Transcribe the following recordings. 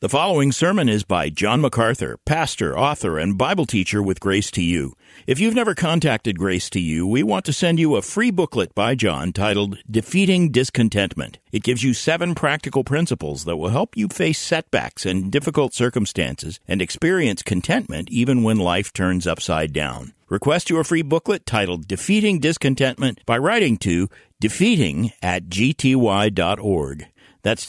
The following sermon is by John MacArthur, pastor, author, and Bible teacher with Grace to You. If you've never contacted Grace to You, we want to send you a free booklet by John titled Defeating Discontentment. It gives you 7 practical principles that will help you face setbacks and difficult circumstances and experience contentment even when life turns upside down. Request your free booklet titled Defeating Discontentment by writing to defeating@gty.org. That's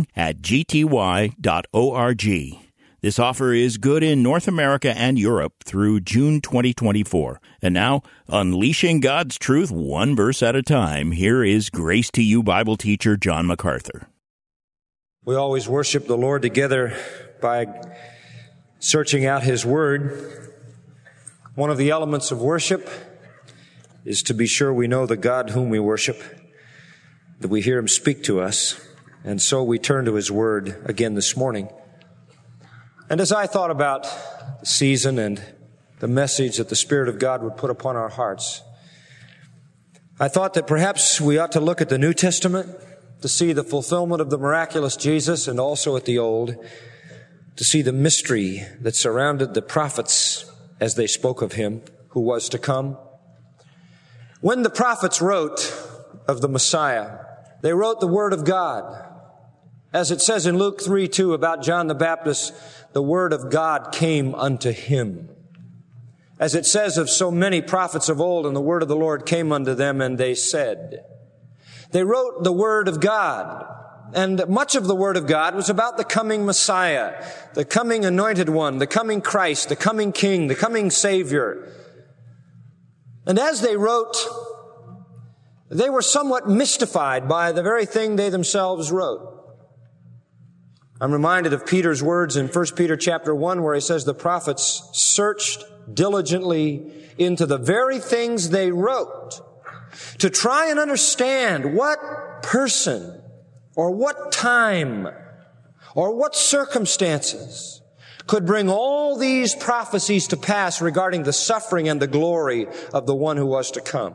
defeating@gty.org. This offer is good in North America and Europe through June 2024. And now, unleashing God's truth one verse at a time, here is Grace to You Bible teacher John MacArthur. We always worship the Lord together by searching out His Word. One of the elements of worship is to be sure we know the God whom we worship, that we hear Him speak to us. And so we turn to His Word again this morning. And as I thought about the season and the message that the Spirit of God would put upon our hearts, I thought that perhaps we ought to look at the New Testament to see the fulfillment of the miraculous Jesus, and also at the Old to see the mystery that surrounded the prophets as they spoke of Him who was to come. When the prophets wrote of the Messiah, they wrote the Word of God. As it says in Luke 3:2 about John the Baptist, the Word of God came unto him. As it says of so many prophets of old, and the Word of the Lord came unto them, and they said. They wrote the Word of God. And much of the Word of God was about the coming Messiah, the coming Anointed One, the coming Christ, the coming King, the coming Savior. And as they wrote, they were somewhat mystified by the very thing they themselves wrote. I'm reminded of Peter's words in 1 Peter chapter 1, where he says the prophets searched diligently into the very things they wrote to try and understand what person or what time or what circumstances could bring all these prophecies to pass regarding the suffering and the glory of the one who was to come.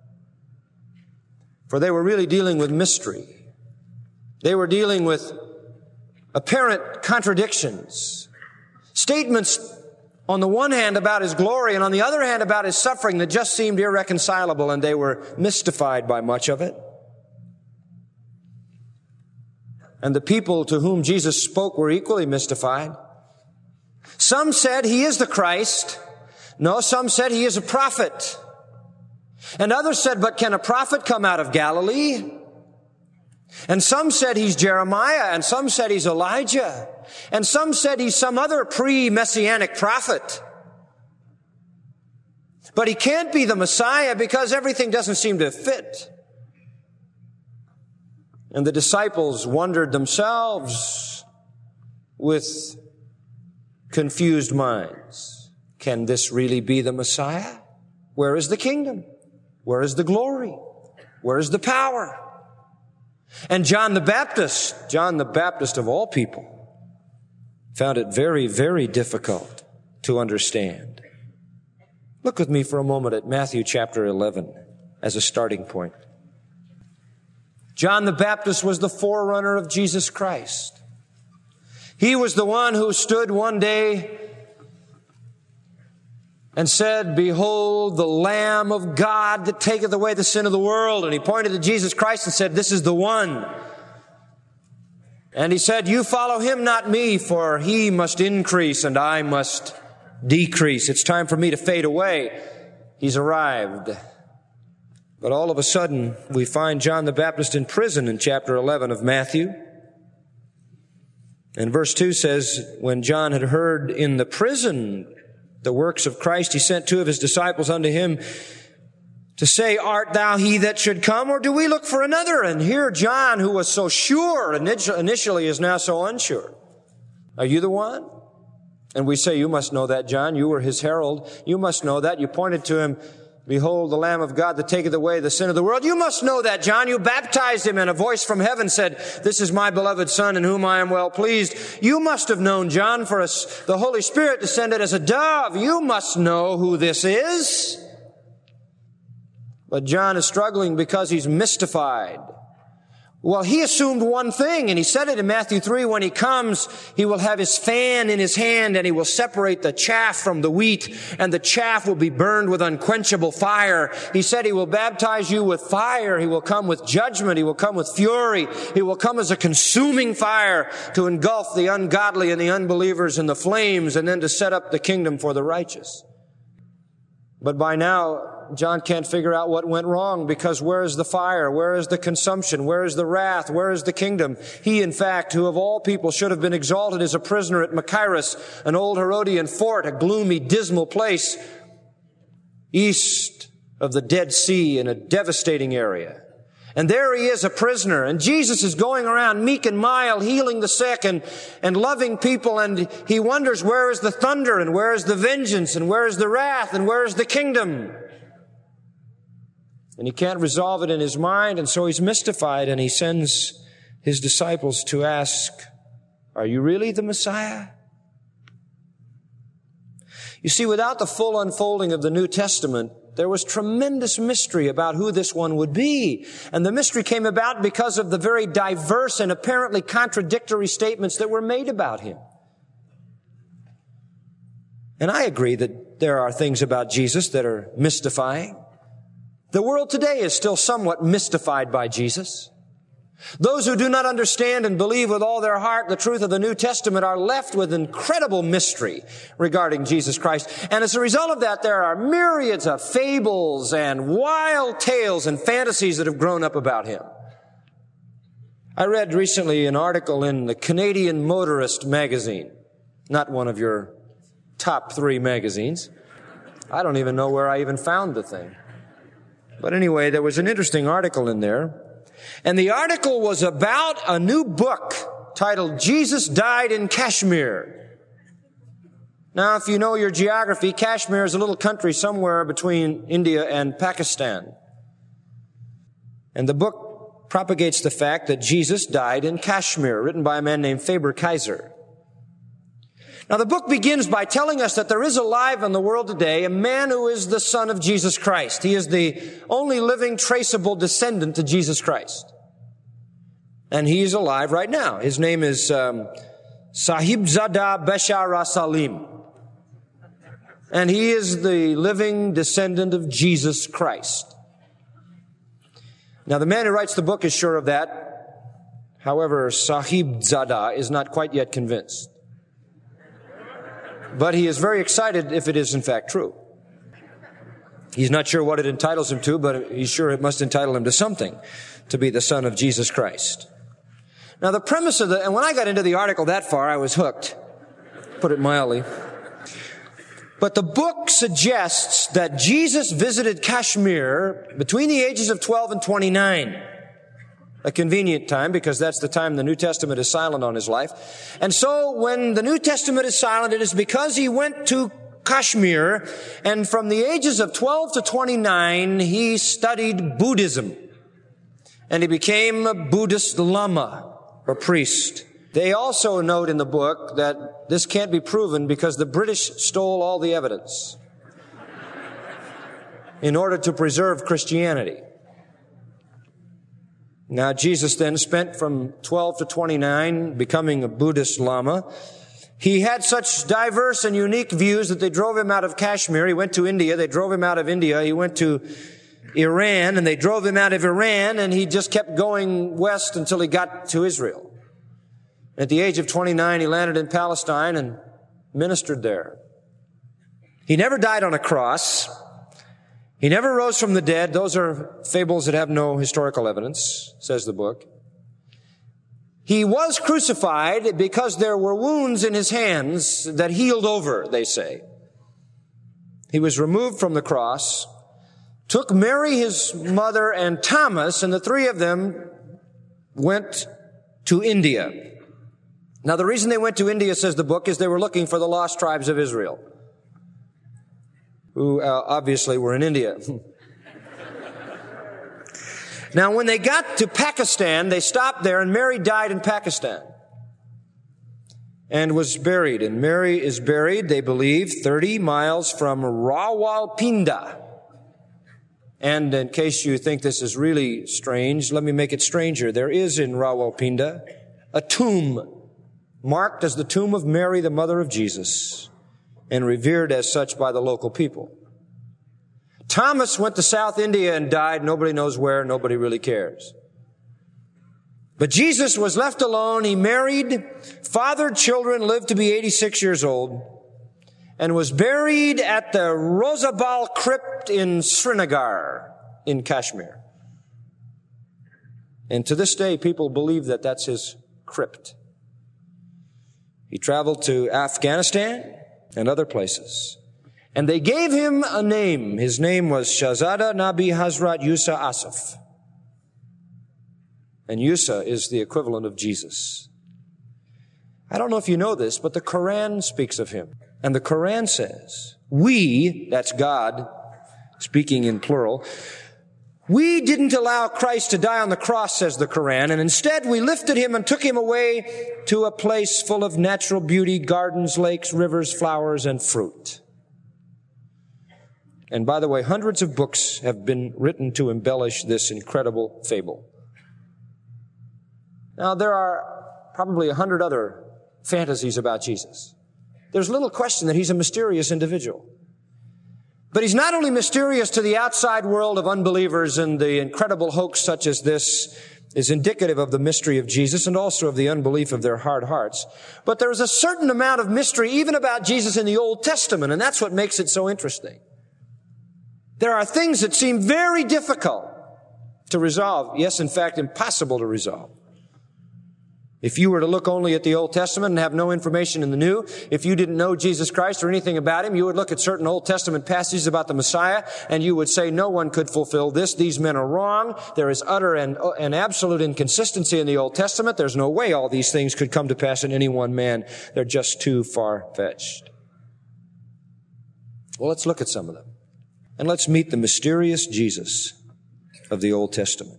For they were really dealing with mystery. They were dealing with apparent contradictions. Statements on the one hand about His glory and on the other hand about His suffering that just seemed irreconcilable, and they were mystified by much of it. And the people to whom Jesus spoke were equally mystified. Some said He is the Christ. No, some said He is a prophet. And others said, but can a prophet come out of Galilee? And some said He's Jeremiah, and some said He's Elijah, and some said He's some other pre-messianic prophet. But He can't be the Messiah because everything doesn't seem to fit. And the disciples wondered themselves with confused minds. Can this really be the Messiah? Where is the kingdom? Where is the glory? Where is the power? And John the Baptist of all people, found it very, very difficult to understand. Look with me for a moment at Matthew chapter 11 as a starting point. John the Baptist was the forerunner of Jesus Christ. He was the one who stood one day and said, behold, the Lamb of God that taketh away the sin of the world. And he pointed to Jesus Christ and said, this is the one. And he said, you follow Him, not me, for He must increase and I must decrease. It's time for me to fade away. He's arrived. But all of a sudden, we find John the Baptist in prison in chapter 11 of Matthew. And verse 2 says, when John had heard in the prison the works of Christ, he sent 2 of his disciples unto him to say, art thou he that should come, or do we look for another? And here John, who was so sure initially, is now so unsure. Are you the one? And we say, you must know that, John. You were His herald. You must know that. You pointed to Him, behold, the Lamb of God that taketh away the sin of the world. You must know that, John. You baptized Him, and a voice from heaven said, this is my beloved Son in whom I am well pleased. You must have known, John, for the Holy Spirit descended as a dove. You must know who this is. But John is struggling because he's mystified. Well, he assumed one thing, and he said it in Matthew 3, when he comes, he will have his fan in his hand, and he will separate the chaff from the wheat, and the chaff will be burned with unquenchable fire. He said he will baptize you with fire. He will come with judgment. He will come with fury. He will come as a consuming fire to engulf the ungodly and the unbelievers in the flames, and then to set up the kingdom for the righteous. But by now, John can't figure out what went wrong, because where is the fire? Where is the consumption? Where is the wrath? Where is the kingdom? He, in fact, who of all people should have been exalted as a prisoner at Machaerus, an old Herodian fort, a gloomy, dismal place east of the Dead Sea in a devastating area. And there he is, a prisoner, and Jesus is going around meek and mild, healing the sick and loving people, and he wonders, where is the thunder, and where is the vengeance, and where is the wrath, and where is the kingdom? And he can't resolve it in his mind, and so he's mystified, and he sends his disciples to ask, are you really the Messiah? You see, without the full unfolding of the New Testament, there was tremendous mystery about who this one would be. And the mystery came about because of the very diverse and apparently contradictory statements that were made about him. And I agree that there are things about Jesus that are mystifying. The world today is still somewhat mystified by Jesus. Those who do not understand and believe with all their heart the truth of the New Testament are left with incredible mystery regarding Jesus Christ. And as a result of that, there are myriads of fables and wild tales and fantasies that have grown up about him. I read recently an article in the Canadian Motorist magazine, not one of your top 3 magazines. I don't even know where I even found the thing. But anyway, there was an interesting article in there. And the article was about a new book titled Jesus Died in Kashmir. Now, if you know your geography, Kashmir is a little country somewhere between India and Pakistan. And the book propagates the fact that Jesus died in Kashmir, written by a man named Faber Kaiser. Now, the book begins by telling us that there is alive in the world today a man who is the son of Jesus Christ. He is the only living traceable descendant to Jesus Christ. And he is alive right now. His name is Sahibzada Bashar Salim. And he is the living descendant of Jesus Christ. Now, the man who writes the book is sure of that. However, Sahibzada is not quite yet convinced. But he is very excited if it is in fact true. He's not sure what it entitles him to, but he's sure it must entitle him to something, to be the son of Jesus Christ. Now the premise of and when I got into the article that far, I was hooked, put it mildly. But the book suggests that Jesus visited Kashmir between the ages of 12 and 29. A convenient time, because that's the time the New Testament is silent on his life. And so when the New Testament is silent, it is because he went to Kashmir, and from the ages of 12 to 29, he studied Buddhism. And he became a Buddhist lama, or priest. They also note in the book that this can't be proven because the British stole all the evidence in order to preserve Christianity. Now, Jesus then spent from 12 to 29 becoming a Buddhist lama. He had such diverse and unique views that they drove him out of Kashmir. He went to India. They drove him out of India. He went to Iran, and they drove him out of Iran, and he just kept going west until he got to Israel. At the age of 29, he landed in Palestine and ministered there. He never died on a cross. He never rose from the dead. Those are fables that have no historical evidence, says the book. He was crucified because there were wounds in his hands that healed over, they say. He was removed from the cross, took Mary, his mother, and Thomas, and the 3 of them went to India. Now, the reason they went to India, says the book, is they were looking for the lost tribes of Israel, who obviously were in India. Now, when they got to Pakistan, they stopped there, and Mary died in Pakistan and was buried. And Mary is buried, they believe, 30 miles from Rawalpindi. And in case you think this is really strange, let me make it stranger. There is in Rawalpindi a tomb marked as the tomb of Mary, the mother of Jesus, and revered as such by the local people. Thomas went to South India and died. Nobody knows where. Nobody really cares. But Jesus was left alone. He married, fathered children, lived to be 86 years old, and was buried at the Rosabal crypt in Srinagar in Kashmir. And to this day, people believe that that's his crypt. He traveled to Afghanistan and other places. And they gave him a name. His name was Shahzada Nabi Hazrat Yusa Asif. And Yusa is the equivalent of Jesus. I don't know if you know this, but the Quran speaks of him. And the Quran says, we, that's God, speaking in plural, we didn't allow Christ to die on the cross, says the Quran, and instead we lifted him and took him away to a place full of natural beauty, gardens, lakes, rivers, flowers, and fruit. And by the way, hundreds of books have been written to embellish this incredible fable. Now, there are probably 100 other fantasies about Jesus. There's little question that he's a mysterious individual. But he's not only mysterious to the outside world of unbelievers, and the incredible hoax such as this is indicative of the mystery of Jesus and also of the unbelief of their hard hearts. But there's a certain amount of mystery even about Jesus in the Old Testament, and that's what makes it so interesting. There are things that seem very difficult to resolve. Yes, in fact, impossible to resolve. If you were to look only at the Old Testament and have no information in the New, if you didn't know Jesus Christ or anything about him, you would look at certain Old Testament passages about the Messiah and you would say, no one could fulfill this. These men are wrong. There is utter and absolute inconsistency in the Old Testament. There's no way all these things could come to pass in any one man. They're just too far-fetched. Well, let's look at some of them. And let's meet the mysterious Jesus of the Old Testament.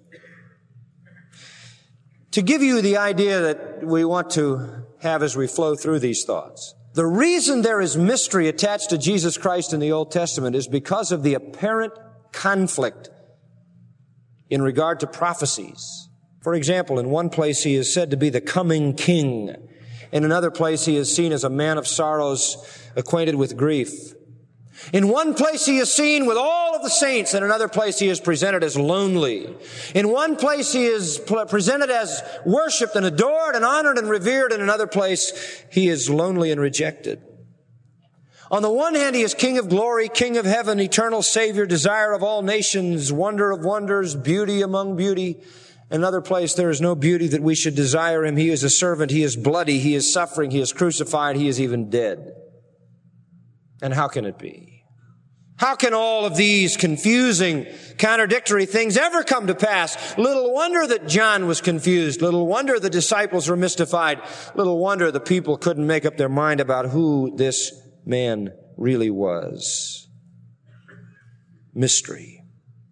To give you the idea that we want to have as we flow through these thoughts, the reason there is mystery attached to Jesus Christ in the Old Testament is because of the apparent conflict in regard to prophecies. For example, in one place he is said to be the coming king. In another place he is seen as a man of sorrows, acquainted with grief. In one place he is seen with all of the saints. In another place he is presented as lonely. In one place he is presented as worshipped and adored and honored and revered. In another place he is lonely and rejected. On the one hand, he is King of glory, King of heaven, eternal Savior, desire of all nations, wonder of wonders, beauty among beauty. In another place, there is no beauty that we should desire him. He is a servant. He is bloody. He is suffering. He is crucified. He is even dead. And how can it be? How can all of these confusing, contradictory things ever come to pass? Little wonder that John was confused. Little wonder the disciples were mystified. Little wonder the people couldn't make up their mind about who this man really was. Mystery.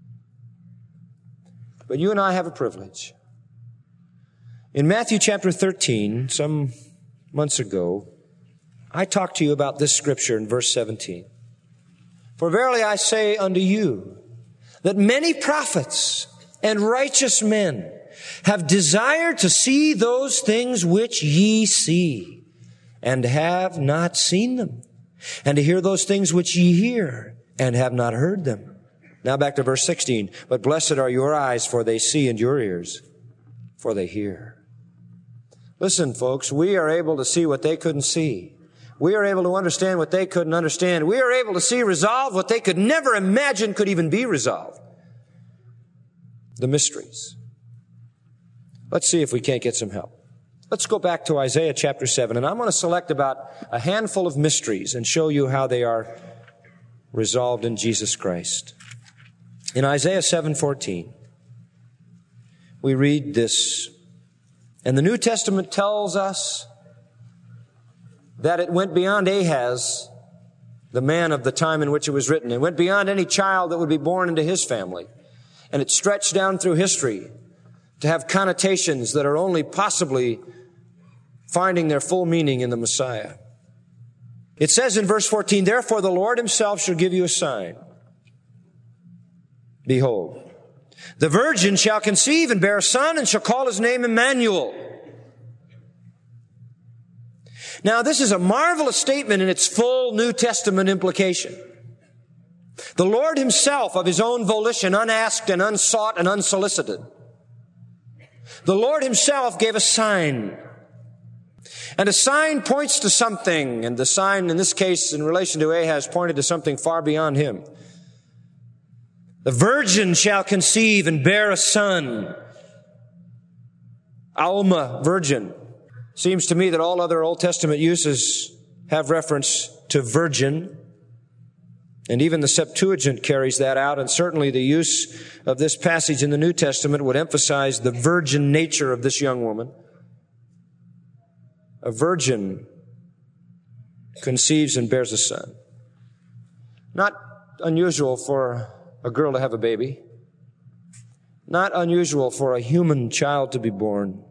But you and I have a privilege. In Matthew chapter 13, some months ago, I talked to you about this scripture in verse 17. For verily I say unto you, that many prophets and righteous men have desired to see those things which ye see, and have not seen them, and to hear those things which ye hear, and have not heard them. Now back to verse 16. But blessed are your eyes, for they see, and your ears, for they hear. Listen, folks, we are able to see what they couldn't see. We are able to understand what they couldn't understand. We are able to see resolved what they could never imagine could even be resolved. The mysteries. Let's see if we can't get some help. Let's go back to Isaiah chapter 7, and I'm going to select about a handful of mysteries and show you how they are resolved in Jesus Christ. In Isaiah 7:14, we read this, and the New Testament tells us that it went beyond Ahaz, the man of the time in which it was written. It went beyond any child that would be born into his family. And it stretched down through history to have connotations that are only possibly finding their full meaning in the Messiah. It says in verse 14, therefore the Lord himself shall give you a sign. Behold, the virgin shall conceive and bear a son and shall call his name Emmanuel. Now, this is a marvelous statement in its full New Testament implication. The Lord himself, of his own volition, unasked and unsought and unsolicited, the Lord himself gave a sign. And a sign points to something, and the sign in this case in relation to Ahaz pointed to something far beyond him. The virgin shall conceive and bear a son. Alma, virgin. Seems to me that all other Old Testament uses have reference to virgin. And even the Septuagint carries that out, and certainly the use of this passage in the New Testament would emphasize the virgin nature of this young woman. A virgin conceives and bears a son. Not unusual for a girl to have a baby. Not unusual for a human child to be born.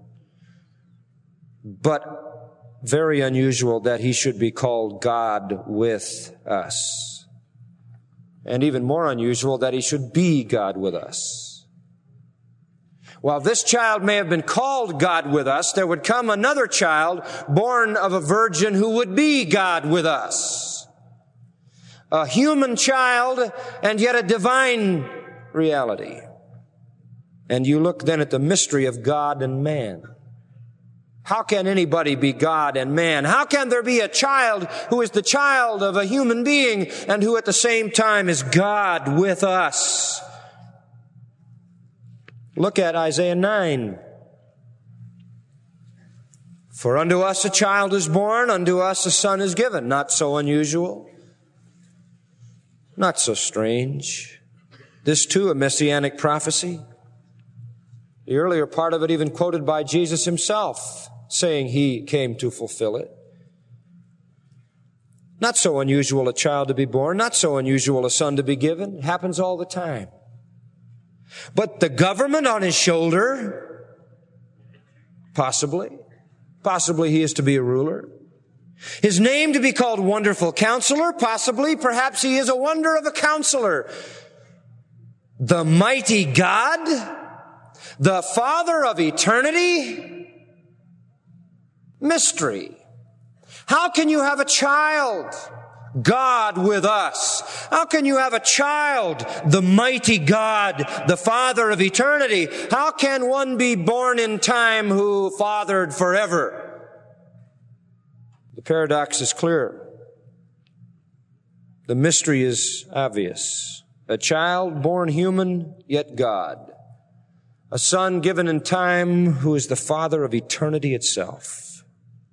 But very unusual that he should be called God with us. And even more unusual that he should be God with us. While this child may have been called God with us, there would come another child born of a virgin who would be God with us. A human child and yet a divine reality. And you look then at the mystery of God and man. How can anybody be God and man? How can there be a child who is the child of a human being and who at the same time is God with us? Look at Isaiah 9. For unto us a child is born, unto us a son is given. Not so unusual. Not so strange. This too a messianic prophecy. The earlier part of it even quoted by Jesus himself, saying he came to fulfill it. Not so unusual a child to be born, not so unusual a son to be given. It happens all the time. But the government on his shoulder, possibly he is to be a ruler. His name to be called Wonderful Counselor, possibly, perhaps he is a wonder of a counselor. The mighty God, the Father of eternity, mystery. How can you have a child, God with us? How can you have a child, the mighty God, the Father of eternity? How can one be born in time who fathered forever? The paradox is clear. The mystery is obvious. A child born human, yet God. A son given in time who is the Father of eternity itself.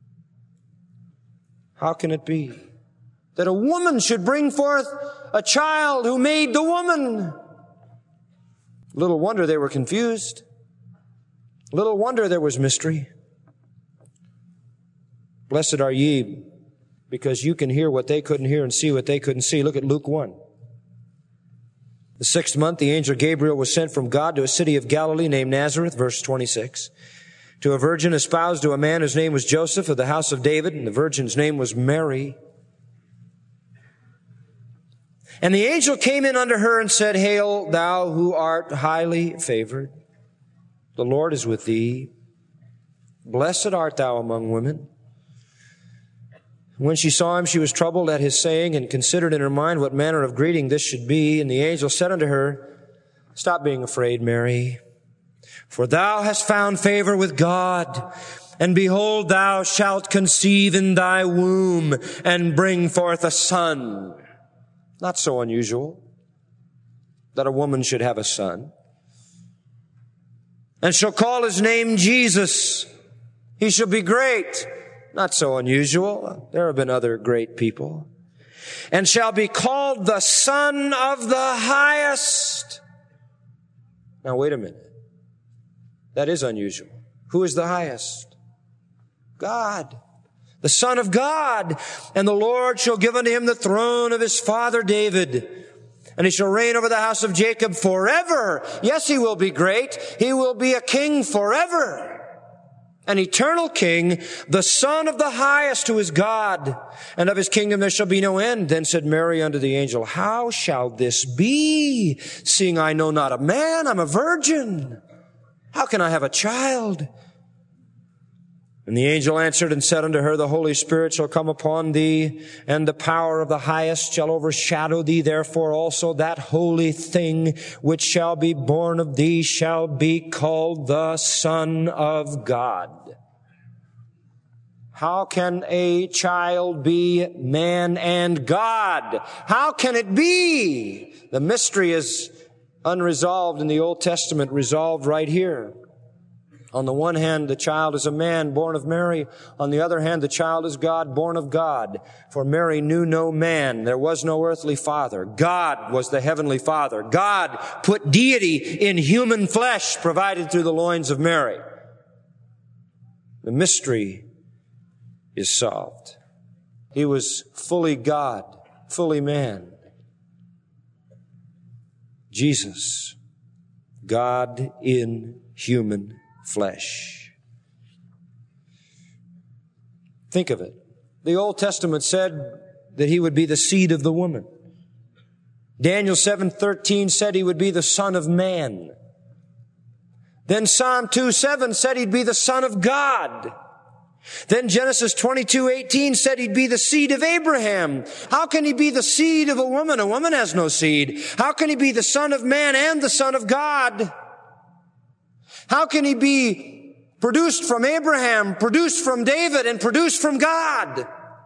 How can it be that a woman should bring forth a child who made the woman? Little wonder they were confused. Little wonder there was mystery. Blessed are ye, because you can hear what they couldn't hear and see what they couldn't see. Look at Luke 1. The 6th month, the angel Gabriel was sent from God to a city of Galilee named Nazareth, verse 26, to a virgin espoused to a man whose name was Joseph of the house of David, and the virgin's name was Mary. And the angel came in unto her and said, Hail, thou who art highly favored. The Lord is with thee. Blessed art thou among women. When she saw him, she was troubled at his saying and considered in her mind what manner of greeting this should be. And the angel said unto her, Stop being afraid, Mary, for thou hast found favor with God. And behold, thou shalt conceive in thy womb and bring forth a son. Not so unusual that a woman should have a son. And shall call his name Jesus. He shall be great. Not so unusual. There have been other great people. And shall be called the Son of the Highest. Now wait a minute. That is unusual. Who is the highest? God. The Son of God. And the Lord shall give unto him the throne of his father David. And he shall reign over the house of Jacob forever. Yes, he will be great. He will be a king forever. an eternal king, the Son of the Highest, who is God, and of his kingdom there shall be no end. Then said Mary unto the angel, How shall this be, seeing I know not a man? I'm a virgin. How can I have a child? And the angel answered and said unto her, The Holy Spirit shall come upon thee, and the power of the Highest shall overshadow thee. Therefore also that holy thing which shall be born of thee shall be called the Son of God. How can a child be man and God? How can it be? The mystery is unresolved in the Old Testament, resolved right here. On the one hand, the child is a man born of Mary. On the other hand, the child is God, born of God. For Mary knew no man. There was no earthly father. God was the heavenly Father. God put deity in human flesh, provided through the loins of Mary. The mystery is solved. He was fully God, fully man. Jesus, God in human flesh. Think of it. The Old Testament said that he would be the seed of the woman. Daniel 7:13 said he would be the Son of Man. Then Psalm 2:7 said he'd be the Son of God. Then Genesis 22:18 said he'd be the seed of Abraham. How can he be the seed of a woman? A woman has no seed. How can he be the Son of Man and the Son of God? How can he be produced from Abraham, produced from David, and produced from God?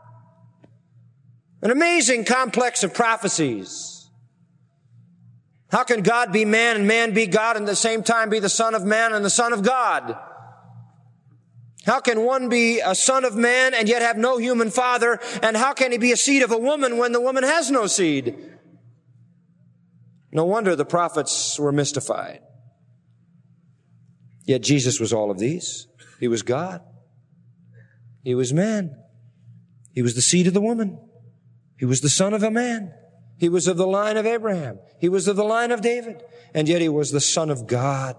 An amazing complex of prophecies. How can God be man and man be God and at the same time be the Son of Man and the Son of God? How can one be a son of man and yet have no human father? And how can he be a seed of a woman when the woman has no seed? No wonder the prophets were mystified. Yet Jesus was all of these. He was God. He was man. He was the seed of the woman. He was the son of a man. He was of the line of Abraham. He was of the line of David. And yet he was the Son of God.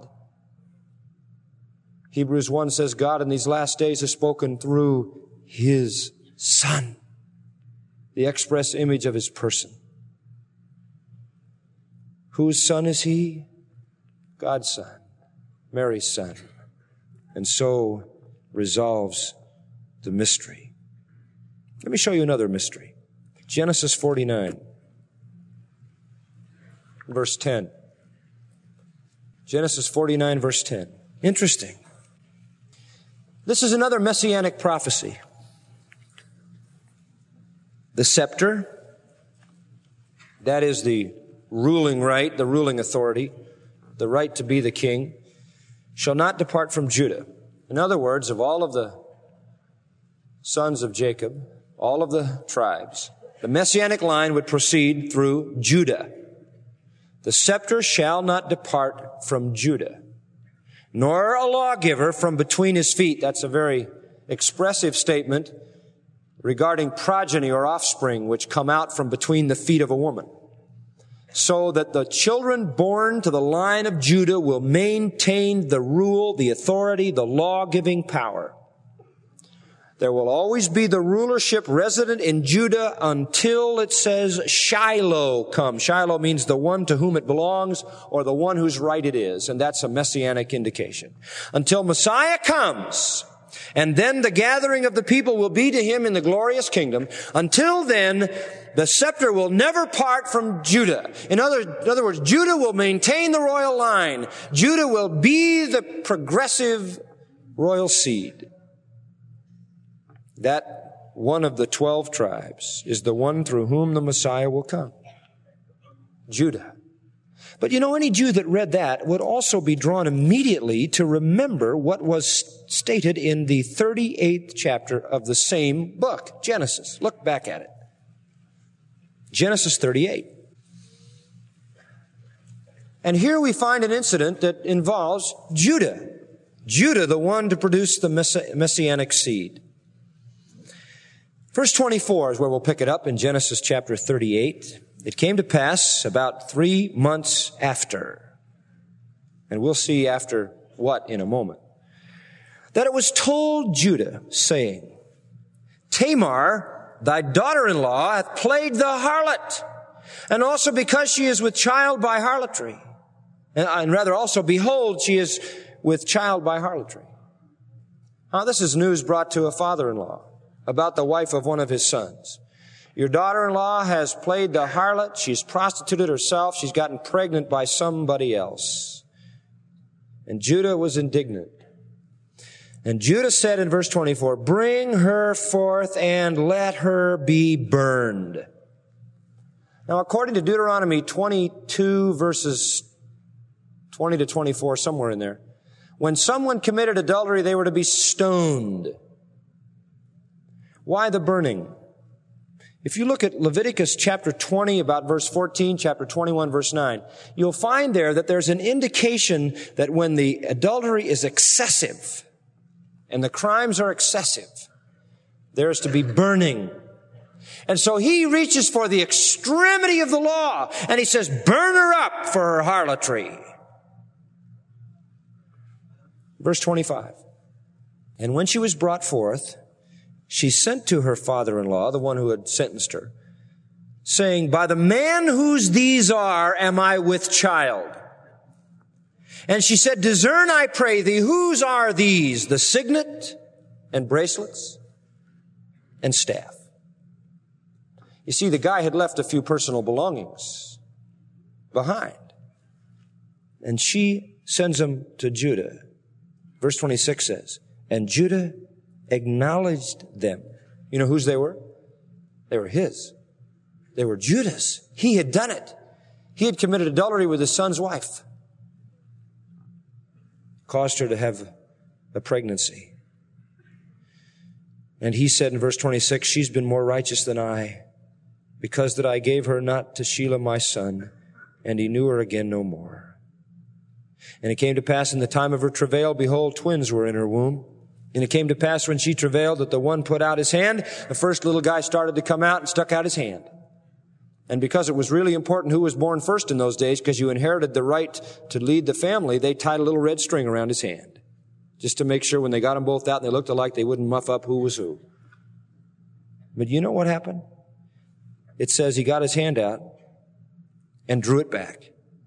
Hebrews 1 says God in these last days has spoken through his Son, the express image of his person. Whose son is he? God's son, Mary's son. And so resolves the mystery. Let me show you another mystery. Genesis 49, verse 10. Genesis 49, verse 10. Interesting. This is another messianic prophecy. The scepter, that is the ruling right, the ruling authority, the right to be the king, shall not depart from Judah. In other words, of all of the sons of Jacob, all of the tribes, the messianic line would proceed through Judah. The scepter shall not depart from Judah, nor a lawgiver from between his feet. That's a very expressive statement regarding progeny or offspring which come out from between the feet of a woman. So that the children born to the line of Judah will maintain the rule, the authority, the law-giving power. There will always be the rulership resident in Judah until, it says, Shiloh comes. Shiloh means the one to whom it belongs or the one whose right it is. And that's a messianic indication. Until Messiah comes, and then the gathering of the people will be to him in the glorious kingdom. Until then, the scepter will never part from Judah. In other words, Judah will maintain the royal line. Judah will be the progressive royal seed. That one of the 12 tribes is the one through whom the Messiah will come. Judah. But you know, any Jew that read that would also be drawn immediately to remember what was stated in the 38th chapter of the same book, Genesis. Look back at it. Genesis 38. And here we find an incident that involves Judah. Judah, the one to produce the messianic seed. Verse 24 is where we'll pick it up in Genesis chapter 38. It came to pass about 3 months after. And we'll see after what in a moment. that it was told Judah, saying, Tamar, thy daughter-in-law, hath played the harlot, and also because she is with child by harlotry. And rather also, behold, she is with child by harlotry. This is news brought to a father-in-law about the wife of one of his sons. Your daughter-in-law has played the harlot. She's prostituted herself. She's gotten pregnant by somebody else. And Judah was indignant. And Judah said in verse 24, bring her forth and let her be burned. Now, according to Deuteronomy 22, verses 20 to 24, somewhere in there, when someone committed adultery, they were to be stoned. Why the burning? If you look at Leviticus chapter 20, about verse 14, chapter 21, verse 9, you'll find there that there's an indication that when the adultery is excessive and the crimes are excessive, there's to be burning. And so he reaches for the extremity of the law, and he says, burn her up for her harlotry. Verse 25, and when she was brought forth, she sent to her father-in-law, the one who had sentenced her, saying, by the man whose these are am I with child. And she said, discern, I pray thee, whose are these? The signet and bracelets and staff. You see, the guy had left a few personal belongings behind. And she sends them to Judah. Verse 26 says, and Judah acknowledged them. You know whose they were? They were his. They were Judah's. He had done it. He had committed adultery with his son's wife. Caused her to have a pregnancy. And he said in verse 26, she's been more righteous than I, because that I gave her not to Shelah my son, and he knew her again no more. And it came to pass in the time of her travail, behold, twins were in her womb. And it came to pass when she travailed that the one put out his hand. The first little guy started to come out and stuck out his hand. And because it was really important who was born first in those days, because you inherited the right to lead the family, they tied a little red string around his hand, just to make sure when they got them both out and they looked alike, they wouldn't muff up who was who. But you know what happened? It says he got his hand out and drew it back.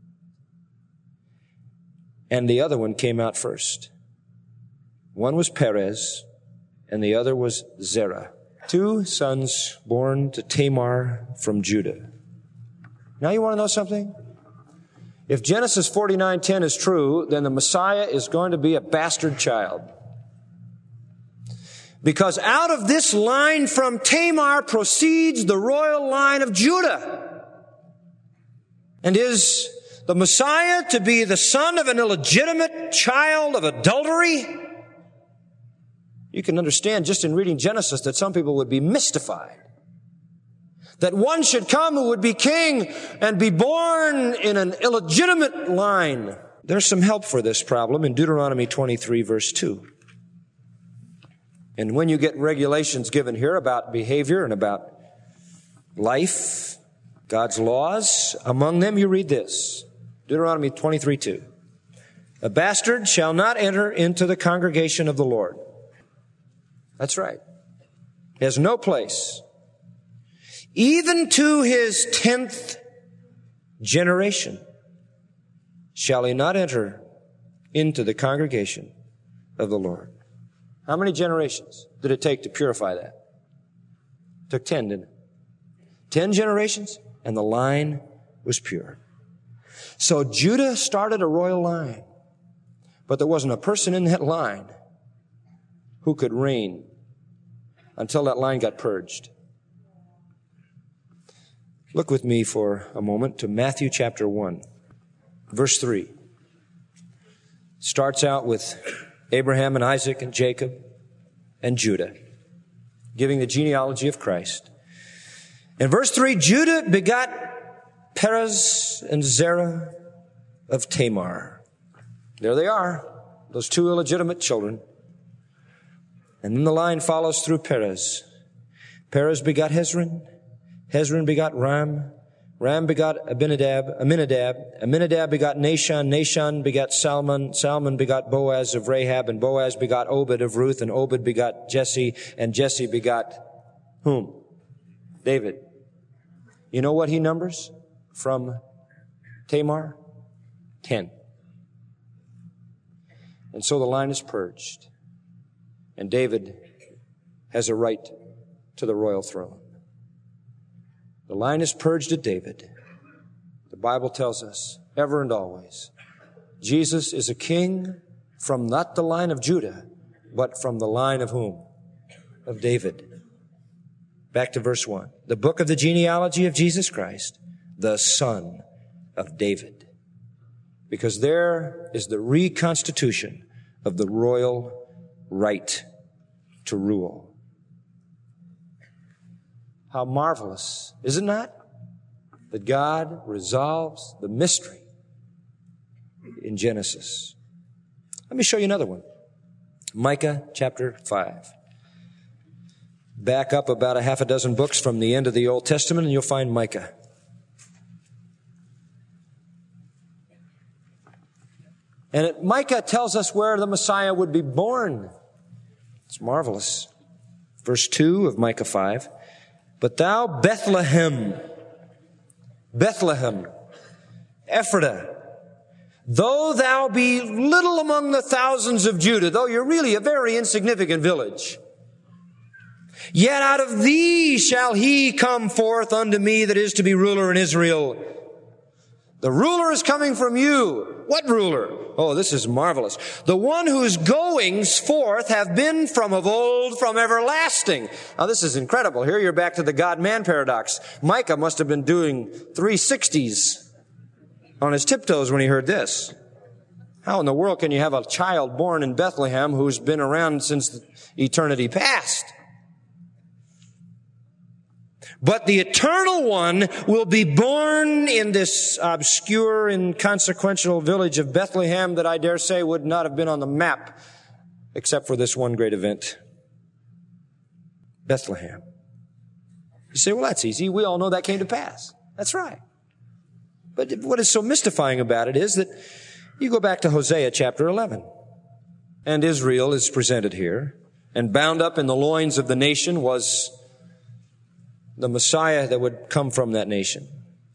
And the other one came out first. One was Perez, and the other was Zerah. Two sons born to Tamar from Judah. Now you want to know something? If Genesis 49:10 is true, then the Messiah is going to be a bastard child. Because out of this line from Tamar proceeds the royal line of Judah. And is the Messiah to be the son of an illegitimate child of adultery? You can understand just in reading Genesis that some people would be mystified. That one should come who would be king and be born in an illegitimate line. There's some help for this problem in Deuteronomy 23 verse 2. And when you get regulations given here about behavior and about life, God's laws, among them you read this. Deuteronomy 23:2. A bastard shall not enter into the congregation of the Lord. That's right. He has no place. Even to his 10th generation shall he not enter into the congregation of the Lord. How many generations did it take to purify that? It took 10, didn't it? 10 generations, and the line was pure. So Judah started a royal line, but there wasn't a person in that line who could reign until that line got purged. Look with me for a moment to Matthew chapter 1, verse 3. Starts out with Abraham and Isaac and Jacob and Judah, giving the genealogy of Christ. In verse 3, Judah begot Perez and Zerah of Tamar. There they are, those two illegitimate children. And then the line follows through Perez. Perez begot Hezron. Hezron begot Ram. Ram begot Aminadab. Aminadab begot Nahshon. Nahshon begot Salmon. Salmon begot Boaz of Rahab. And Boaz begot Obed of Ruth. And Obed begot Jesse. And Jesse begot whom? David. You know what he numbers from Tamar? 10. And so the line is purged. And David has a right to the royal throne. The line is purged at David. The Bible tells us, ever and always, Jesus is a king from not the line of Judah, but from the line of whom? Of David. Back to verse 1. The book of the genealogy of Jesus Christ, the son of David. Because there is the reconstitution of the royal right to rule. How marvelous, is it not, that God resolves the mystery in Genesis. Let me show you another one. Micah chapter 5. Back up about a half a dozen books from the end of the Old Testament and you'll find Micah. And Micah tells us where the Messiah would be born. It's marvelous. Verse 2 of Micah 5. But thou, Bethlehem, Ephratah, though thou be little among the thousands of Judah, though you're really a very insignificant village, yet out of thee shall he come forth unto me that is to be ruler in Israel. The ruler is coming from you. What ruler? Oh, this is marvelous. The one whose goings forth have been from of old, from everlasting. Now, this is incredible. Here you're back to the God-man paradox. Micah must have been doing 360s on his tiptoes when he heard this. How in the world can you have a child born in Bethlehem who's been around since eternity past? But the eternal one will be born in this obscure, inconsequential village of Bethlehem that I dare say would not have been on the map except for this one great event. Bethlehem. You say, well, that's easy. We all know that came to pass. That's right. But what is so mystifying about it is that you go back to Hosea chapter 11, and Israel is presented here, and bound up in the loins of the nation was the Messiah that would come from that nation.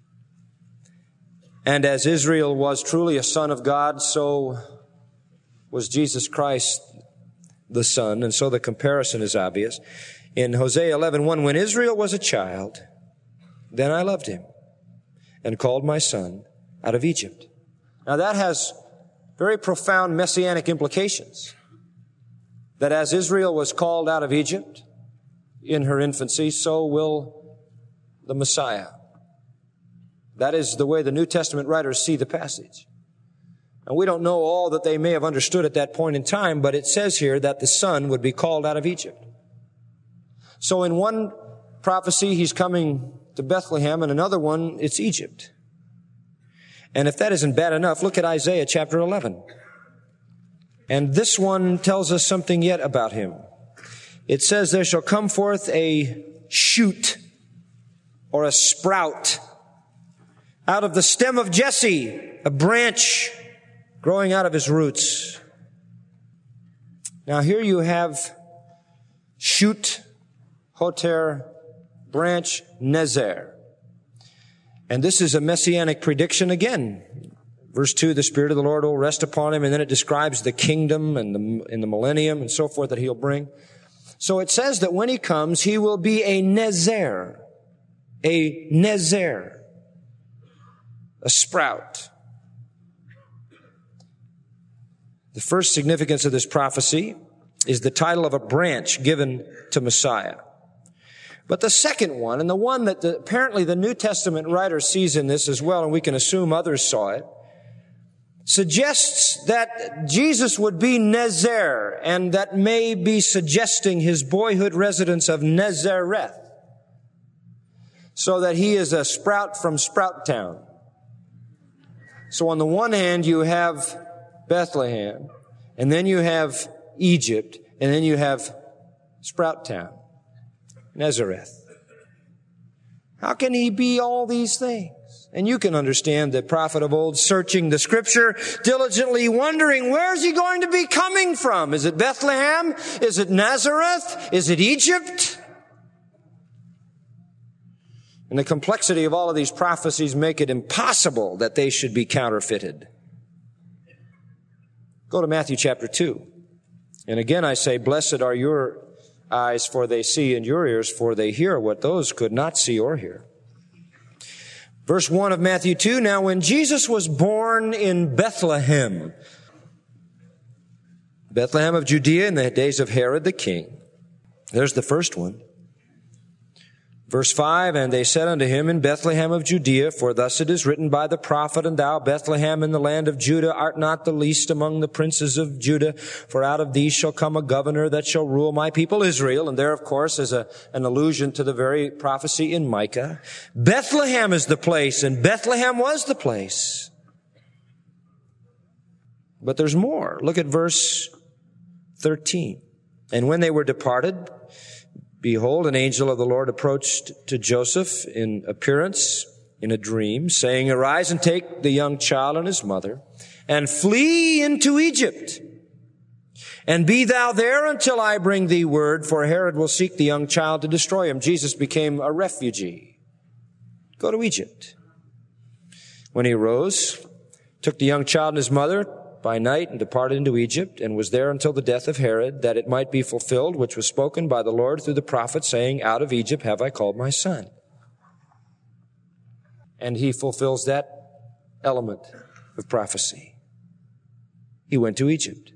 And as Israel was truly a son of God, so was Jesus Christ the Son, and so the comparison is obvious. In Hosea 11:1, when Israel was a child, then I loved him and called my son out of Egypt. Now that has very profound messianic implications. That as Israel was called out of Egypt in her infancy, so will the Messiah. That is the way the New Testament writers see the passage. And we don't know all that they may have understood at that point in time, but it says here that the Son would be called out of Egypt. So in one prophecy, he's coming to Bethlehem, and another one, it's Egypt. And if that isn't bad enough, look at Isaiah chapter 11. And this one tells us something yet about him. It says, there shall come forth a shoot or a sprout out of the stem of Jesse, a branch growing out of his roots. Now here you have shoot, hoter, branch, nezer. And this is a messianic prediction again. Verse 2, the Spirit of the Lord will rest upon him, and then it describes the kingdom and in the millennium and so forth that he'll bring. So it says that when he comes, he will be a nezer, a sprout. The first significance of this prophecy is the title of a branch given to Messiah. But the second one, and the one that apparently the New Testament writer sees in this as well, and we can assume others saw it, suggests that Jesus would be Nezer, and that may be suggesting his boyhood residence of Nazareth, so that he is a sprout from Sprout Town. So on the one hand, you have Bethlehem, and then you have Egypt, and then you have Sprout Town, Nazareth. How can he be all these things? And you can understand the prophet of old searching the Scripture, diligently wondering, where is he going to be coming from? Is it Bethlehem? Is it Nazareth? Is it Egypt? And the complexity of all of these prophecies make it impossible that they should be counterfeited. Go to Matthew chapter 2. And again I say, blessed are your eyes, for they see, and your ears, for they hear what those could not see or hear. Verse 1 of Matthew 2, now when Jesus was born in Bethlehem of Judea in the days of Herod the king. There's the first one. Verse 5, and they said unto him in Bethlehem of Judea, for thus it is written by the prophet, and thou, Bethlehem, in the land of Judah, art not the least among the princes of Judah, for out of thee shall come a governor that shall rule my people Israel. And there, of course, is an allusion to the very prophecy in Micah. Bethlehem is the place, and Bethlehem was the place. But there's more. Look at verse 13. And when they were departed, behold, an angel of the Lord approached to Joseph in appearance in a dream, saying, arise and take the young child and his mother, and flee into Egypt. And be thou there until I bring thee word, for Herod will seek the young child to destroy him. Jesus became a refugee. Go to Egypt. When he arose, took the young child and his mother by night and departed into Egypt, and was there until the death of Herod, that it might be fulfilled which was spoken by the Lord through the prophet, saying, out of Egypt have I called my son. And he fulfills that element of prophecy. He went to Egypt.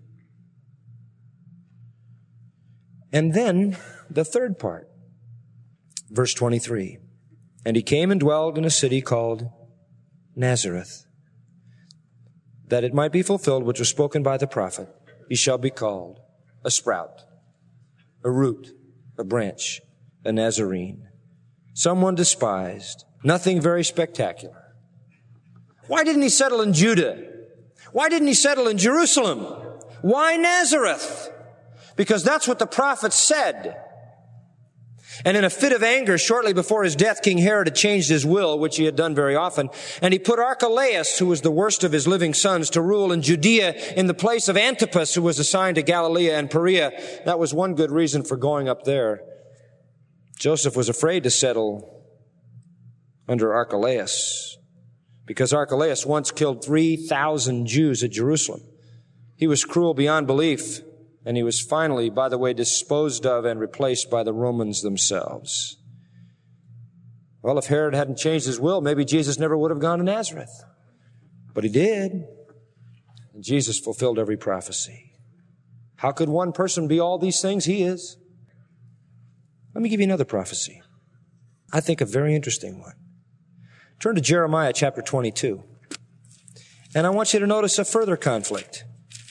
And then the third part, verse 23. And he came and dwelled in a city called Nazareth, that it might be fulfilled which was spoken by the prophet, he shall be called a sprout, a root, a branch, a Nazarene, someone despised, nothing very spectacular. Why didn't he settle in Judah? Why didn't he settle in Jerusalem? Why Nazareth? Because that's what the prophet said. And in a fit of anger, shortly before his death, King Herod had changed his will, which he had done very often, and he put Archelaus, who was the worst of his living sons, to rule in Judea in the place of Antipas, who was assigned to Galilee and Perea. That was one good reason for going up there. Joseph was afraid to settle under Archelaus, because Archelaus once killed 3,000 Jews at Jerusalem. He was cruel beyond belief. And he was finally, by the way, disposed of and replaced by the Romans themselves. Well, if Herod hadn't changed his will, maybe Jesus never would have gone to Nazareth. But he did. And Jesus fulfilled every prophecy. How could one person be all these things? He is. Let me give you another prophecy. I think a very interesting one. Turn to Jeremiah chapter 22. And I want you to notice a further conflict.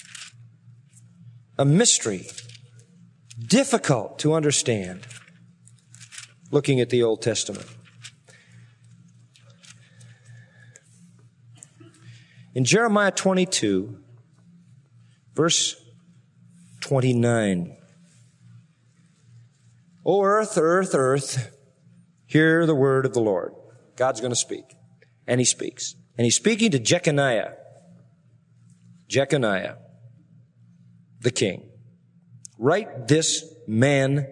A mystery, difficult to understand, looking at the Old Testament. In Jeremiah 22, verse 29, O earth, earth, earth, hear the word of the Lord. God's going to speak. And he speaks. And he's speaking to Jeconiah, the king. Write this man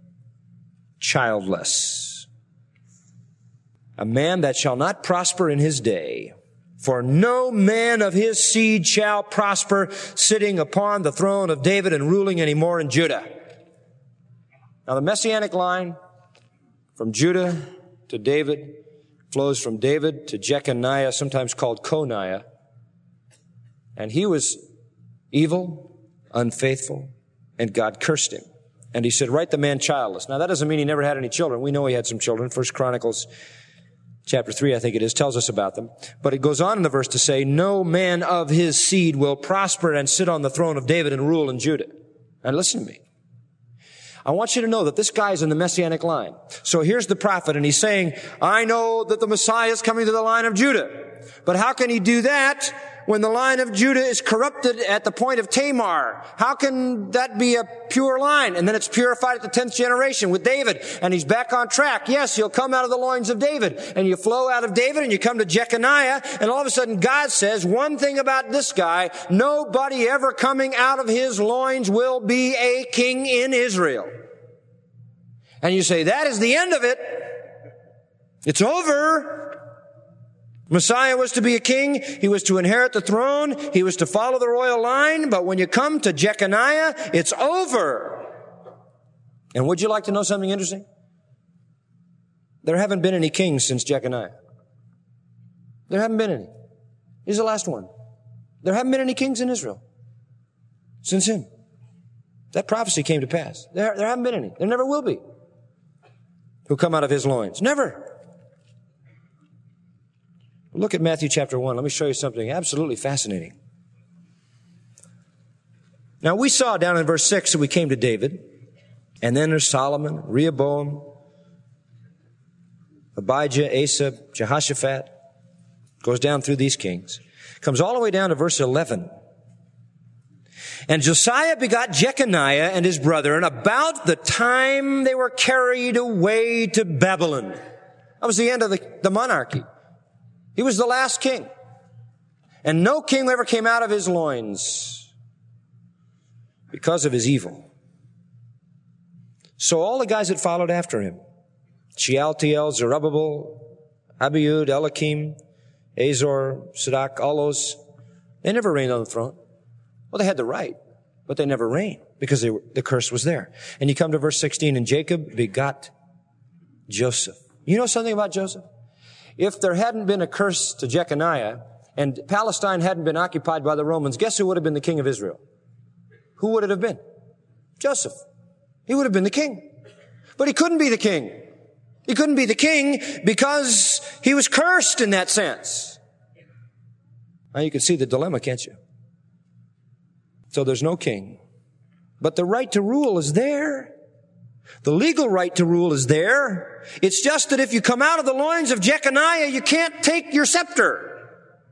childless, a man that shall not prosper in his day, for no man of his seed shall prosper, sitting upon the throne of David and ruling anymore in Judah. Now the messianic line from Judah to David flows from David to Jeconiah, sometimes called Coniah. And he was evil, unfaithful, and God cursed him. And he said, write the man childless. Now that doesn't mean he never had any children. We know he had some children. 1 Chronicles chapter 3, I think it is, tells us about them. But it goes on in the verse to say, no man of his seed will prosper and sit on the throne of David and rule in Judah. And listen to me. I want you to know that this guy's in the messianic line. So here's the prophet, and he's saying, I know that the Messiah is coming to the line of Judah. But how can he do that when the line of Judah is corrupted at the point of Tamar? How can that be a pure line? And then it's purified at the 10th generation with David, and he's back on track. Yes, he'll come out of the loins of David, and you flow out of David, and you come to Jeconiah, and all of a sudden God says, one thing about this guy, nobody ever coming out of his loins will be a king in Israel. And you say, that is the end of it. It's over. Messiah was to be a king. He was to inherit the throne. He was to follow the royal line. But when you come to Jeconiah, it's over. And would you like to know something interesting? There haven't been any kings since Jeconiah. There haven't been any. He's the last one. There haven't been any kings in Israel since him. That prophecy came to pass. There haven't been any. There never will be. Who come out of his loins. Never. Look at Matthew chapter 1. Let me show you something absolutely fascinating. Now, we saw down in verse 6 that we came to David, and then there's Solomon, Rehoboam, Abijah, Asa, Jehoshaphat. Goes down through these kings. Comes all the way down to verse 11. And Josiah begot Jeconiah and his brethren about the time they were carried away to Babylon. That was the end of the monarchy. He was the last king. And no king ever came out of his loins because of his evil. So all the guys that followed after him, Shealtiel, Zerubbabel, Abiud, Eliakim, Azor, Sadak, all those, they never reigned on the throne. Well, they had the right, but they never reigned because the curse was there. And you come to verse 16, and Jacob begot Joseph. You know something about Joseph? If there hadn't been a curse to Jeconiah and Palestine hadn't been occupied by the Romans, guess who would have been the king of Israel? Who would it have been? Joseph. He would have been the king. But he couldn't be the king. He couldn't be the king because he was cursed in that sense. Now you can see the dilemma, can't you? So there's no king. But the right to rule is there. The legal right to rule is there. It's just that if you come out of the loins of Jeconiah, you can't take your scepter.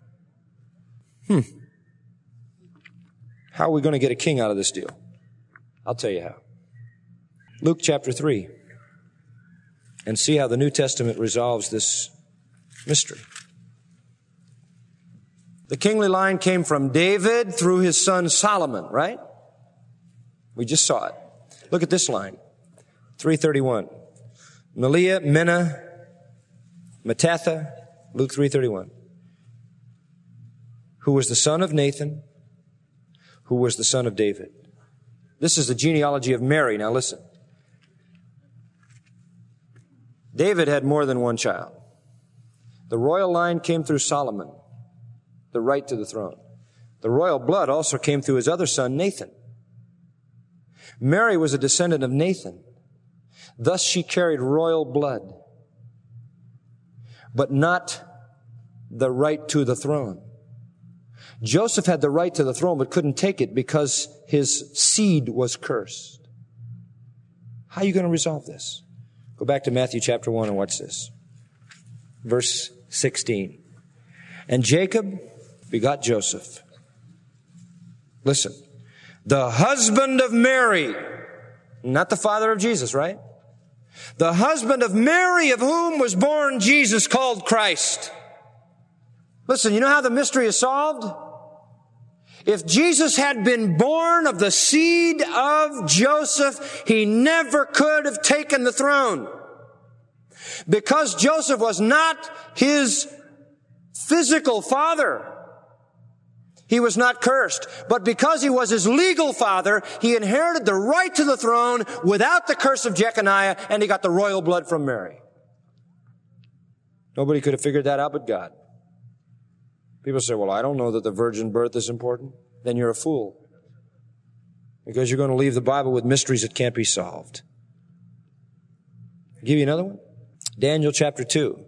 How are we going to get a king out of this deal? I'll tell you how. Luke chapter 3. And see how the New Testament resolves this mystery. The kingly line came from David through his son Solomon, right? We just saw it. Look at this line. 3:31. Meliah, Menah, Mattatha, Luke 3:31. Who was the son of Nathan, who was the son of David. This is the genealogy of Mary. Now listen. David had more than one child. The royal line came through Solomon, the right to the throne. The royal blood also came through his other son, Nathan. Mary was a descendant of Nathan. Thus she carried royal blood, but not the right to the throne. Joseph had the right to the throne, but couldn't take it because his seed was cursed. How are you going to resolve this? Go back to Matthew chapter 1 and watch this. Verse 16. And Jacob begot Joseph. Listen. The husband of Mary. Not the father of Jesus, right? The husband of Mary, of whom was born Jesus, called Christ. Listen, you know how the mystery is solved? If Jesus had been born of the seed of Joseph, he never could have taken the throne. Because Joseph was not his physical father, he was not cursed. But because he was his legal father, he inherited the right to the throne without the curse of Jeconiah, and he got the royal blood from Mary. Nobody could have figured that out but God. People say, well, I don't know that the virgin birth is important. Then you're a fool. Because you're going to leave the Bible with mysteries that can't be solved. I'll give you another one. Daniel chapter 2.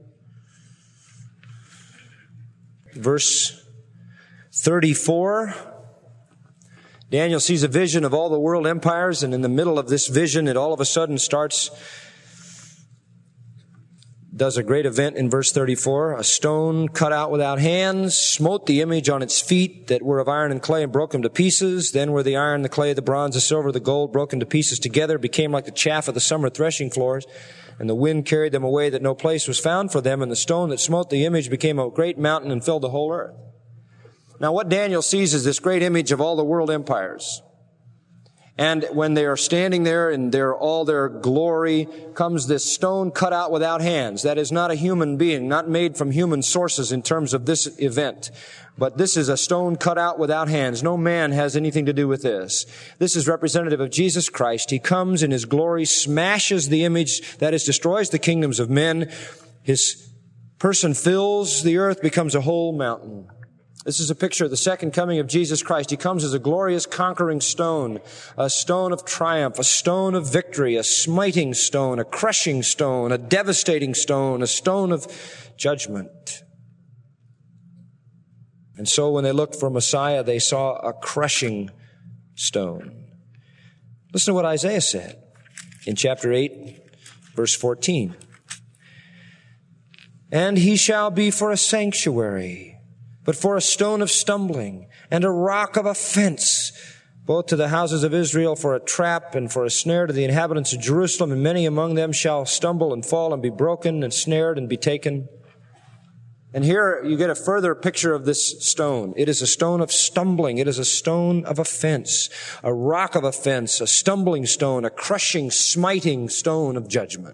Verse 34. Daniel sees a vision of all the world empires, and in the middle of this vision, it all of a sudden starts does a great event in verse 34. A stone cut out without hands smote the image on its feet that were of iron and clay and broke them to pieces. Then were the iron, the clay, the bronze, the silver, the gold broken to pieces together, became like the chaff of the summer threshing floors. And the wind carried them away that no place was found for them. And the stone that smote the image became a great mountain and filled the whole earth. Now what Daniel sees is this great image of all the world empires. And when they are standing there in all their glory, comes this stone cut out without hands. That is not a human being, not made from human sources in terms of this event. But this is a stone cut out without hands. No man has anything to do with this. This is representative of Jesus Christ. He comes in His glory, smashes the image, that is, destroys the kingdoms of men. His person fills the earth, becomes a whole mountain. This is a picture of the second coming of Jesus Christ. He comes as a glorious conquering stone, a stone of triumph, a stone of victory, a smiting stone, a crushing stone, a devastating stone, a stone of judgment. And so when they looked for Messiah, they saw a crushing stone. Listen to what Isaiah said in chapter 8, verse 14. And he shall be for a sanctuary, but for a stone of stumbling and a rock of offense, both to the houses of Israel for a trap and for a snare to the inhabitants of Jerusalem. And many among them shall stumble and fall and be broken and snared and be taken. And here you get a further picture of this stone. It is a stone of stumbling. It is a stone of offense, a rock of offense, a stumbling stone, a crushing, smiting stone of judgment.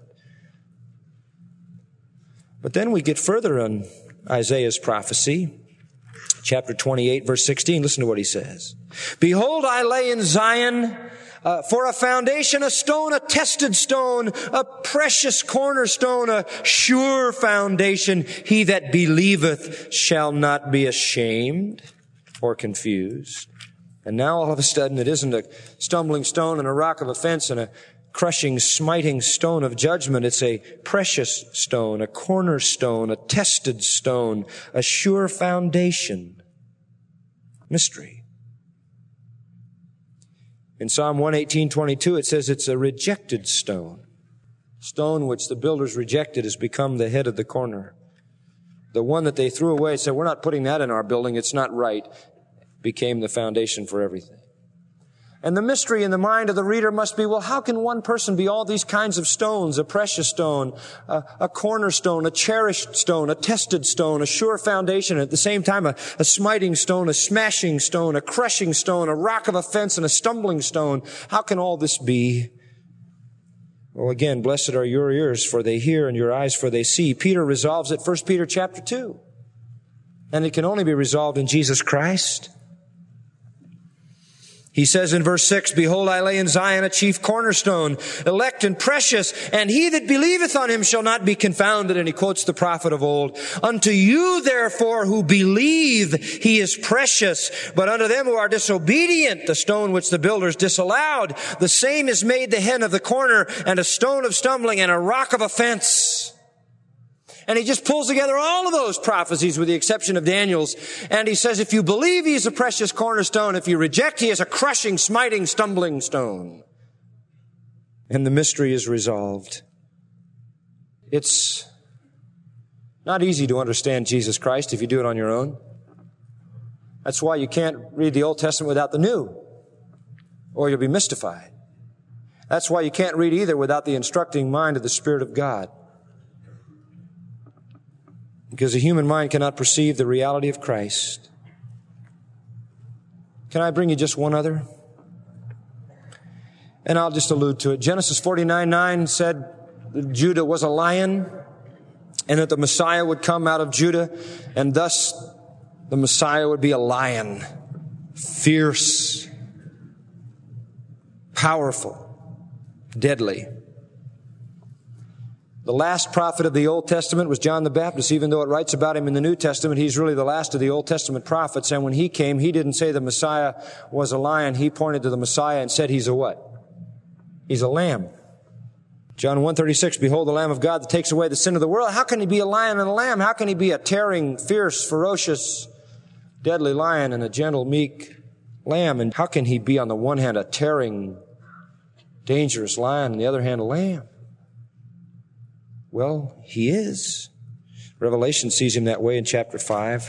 But then we get further on Isaiah's prophecy. Chapter 28, verse 16, listen to what he says. Behold, I lay in Zion for a foundation, a stone, a tested stone, a precious cornerstone, a sure foundation. He that believeth shall not be ashamed or confused. And now all of a sudden it isn't a stumbling stone and a rock of offense and a crushing, smiting stone of judgment. It's a precious stone, a cornerstone, a tested stone, a sure foundation. Mystery. In Psalm 118:22, it says it's a rejected stone. Stone which the builders rejected has become the head of the corner. The one that they threw away and said, we're not putting that in our building, it's not right, became the foundation for everything. And the mystery in the mind of the reader must be, well, how can one person be all these kinds of stones, a precious stone, a cornerstone, a cherished stone, a tested stone, a sure foundation, and at the same time a smiting stone, a smashing stone, a crushing stone, a rock of offense, and a stumbling stone? How can all this be? Well, again, blessed are your ears, for they hear, and your eyes, for they see. Peter resolves it, 1 Peter chapter 2. And it can only be resolved in Jesus Christ. He says in verse 6, Behold, I lay in Zion a chief cornerstone, elect and precious, and he that believeth on him shall not be confounded. And he quotes the prophet of old. Unto you, therefore, who believe, he is precious. But unto them who are disobedient, the stone which the builders disallowed, the same is made the head of the corner, and a stone of stumbling, and a rock of offense. And he just pulls together all of those prophecies with the exception of Daniel's. And he says, if you believe he is a precious cornerstone, if you reject, he is a crushing, smiting, stumbling stone. And the mystery is resolved. It's not easy to understand Jesus Christ if you do it on your own. That's why you can't read the Old Testament without the New, or you'll be mystified. That's why you can't read either without the instructing mind of the Spirit of God. Because the human mind cannot perceive the reality of Christ. Can I bring you just one other? And I'll just allude to it. Genesis 49:9 said that Judah was a lion and that the Messiah would come out of Judah, and thus the Messiah would be a lion, fierce, powerful, deadly. The last prophet of the Old Testament was John the Baptist. Even though it writes about him in the New Testament, he's really the last of the Old Testament prophets. And when he came, he didn't say the Messiah was a lion. He pointed to the Messiah and said he's a what? He's a lamb. John 1:36, Behold the Lamb of God that takes away the sin of the world. How can he be a lion and a lamb? How can he be a tearing, fierce, ferocious, deadly lion and a gentle, meek lamb? And how can he be on the one hand a tearing, dangerous lion and on the other hand a lamb? Well, he is. Revelation sees him that way in chapter 5.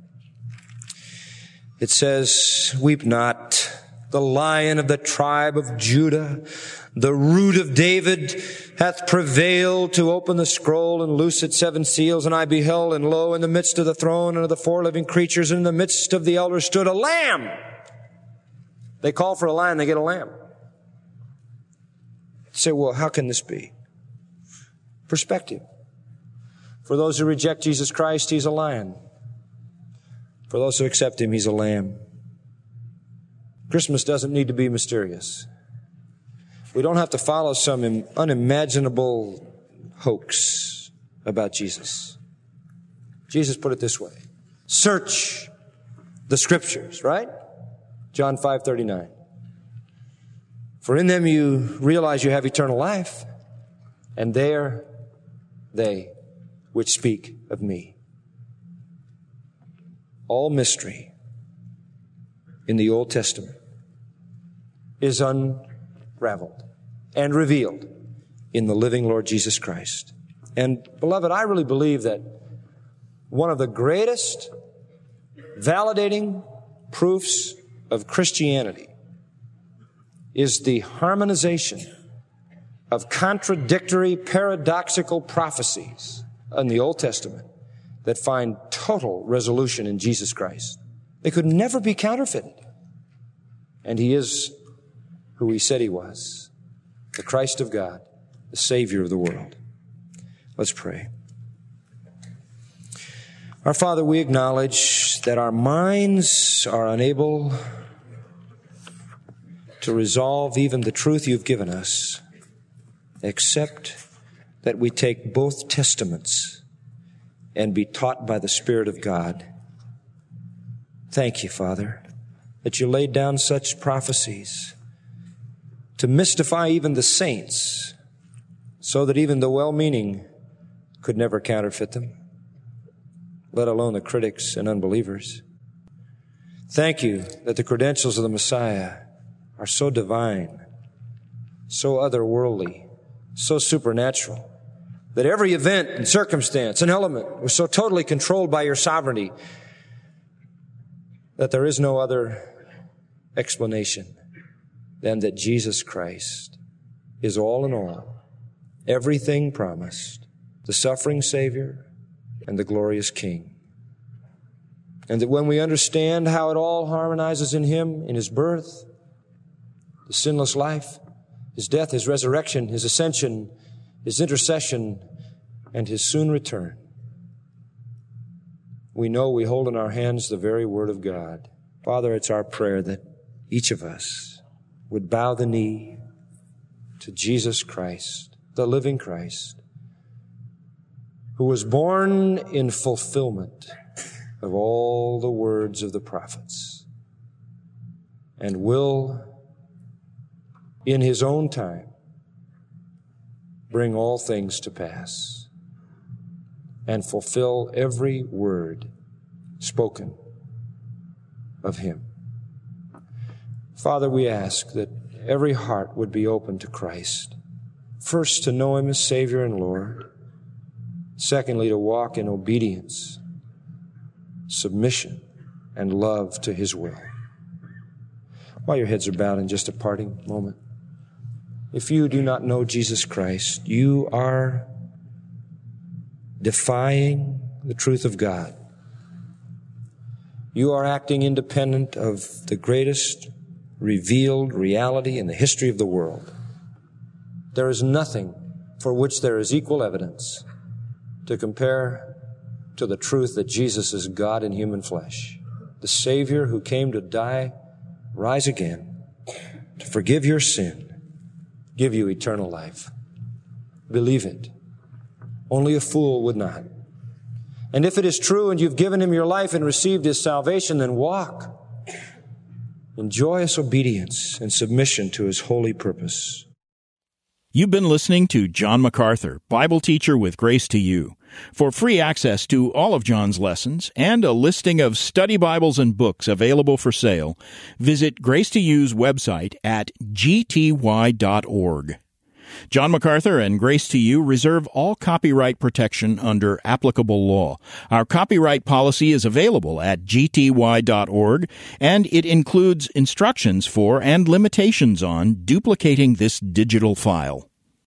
It says, "Weep not, the Lion of the tribe of Judah, the Root of David, hath prevailed to open the scroll and loose its 7 seals. And I beheld, and lo, in the midst of the throne and of the 4 living creatures, and in the midst of the elders stood a lamb." They call for a lion, they get a lamb. You say, well, how can this be? Perspective. For those who reject Jesus Christ, he's a lion. For those who accept him, he's a lamb. Christmas doesn't need to be mysterious. We don't have to follow some unimaginable hoax about Jesus. Jesus put it this way: search the Scriptures, right? John 5:39. For in them you realize you have eternal life, and they are they which speak of me. All mystery in the Old Testament is unraveled and revealed in the living Lord Jesus Christ. And beloved, I really believe that one of the greatest validating proofs of Christianity is the harmonization of contradictory, paradoxical prophecies in the Old Testament that find total resolution in Jesus Christ. They could never be counterfeited. And he is who he said he was, the Christ of God, the Savior of the world. Let's pray. Our Father, we acknowledge that our minds are unable to resolve even the truth you've given us, except that we take both testaments and be taught by the Spirit of God. Thank you, Father, that you laid down such prophecies to mystify even the saints, so that even the well-meaning could never counterfeit them, let alone the critics and unbelievers. Thank you that the credentials of the Messiah are so divine, so otherworldly, so supernatural, that every event and circumstance and element was so totally controlled by your sovereignty that there is no other explanation than that Jesus Christ is all in all, everything promised, the suffering Savior and the glorious King. And that when we understand how it all harmonizes in him, in his birth, the sinless life, his death, his resurrection, his ascension, his intercession, and his soon return, we know we hold in our hands the very Word of God. Father, it's our prayer that each of us would bow the knee to Jesus Christ, the living Christ, who was born in fulfillment of all the words of the prophets, and will, in his own time, bring all things to pass and fulfill every word spoken of him. Father, we ask that every heart would be open to Christ. First, to know him as Savior and Lord. Secondly, to walk in obedience, submission, and love to his will. While your heads are bowed in just a parting moment, if you do not know Jesus Christ, you are defying the truth of God. You are acting independent of the greatest revealed reality in the history of the world. There is nothing for which there is equal evidence to compare to the truth that Jesus is God in human flesh, the Savior who came to die, rise again, to forgive your sin, give you eternal life. Believe it. Only a fool would not. And if it is true and you've given him your life and received his salvation, then walk in joyous obedience and submission to his holy purpose. You've been listening to John MacArthur, Bible teacher with Grace to You. For free access to all of John's lessons and a listing of study Bibles and books available for sale, visit Grace to You's website at gty.org. John MacArthur and Grace to You reserve all copyright protection under applicable law. Our copyright policy is available at gty.org, and it includes instructions for and limitations on duplicating this digital file.